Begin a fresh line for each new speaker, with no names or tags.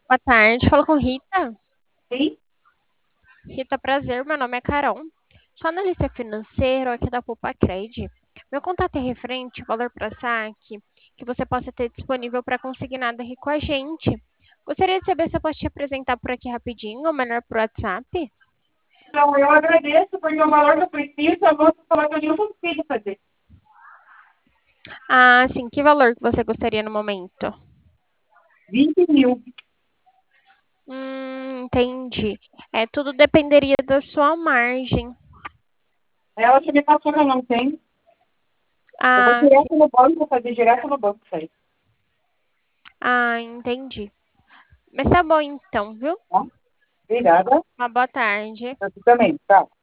Boa tarde, fala com Rita.
Sim?
Rita, prazer, meu nome é Carol. Sou analista financeiro aqui da Cred. Meu contato é referente ao valor para saque que você possa ter disponível para consignado aqui com a gente. Gostaria de saber se eu posso te apresentar por aqui rapidinho, ou melhor por WhatsApp.
Então, eu agradeço, porque o valor que eu preciso, eu vou falar que eu não consigo fazer.
Ah, sim, que valor que você gostaria no momento?
20.000.
Entendi. É, tudo dependeria da sua margem.
Ela já me passou que eu não tenho. Eu vou
Ah, sim.
direto no banco, vou fazer direto no banco isso aí.
Ah, entendi. Mas tá bom então, viu?
Tá? Obrigada.
Uma boa tarde.
Você também, tá?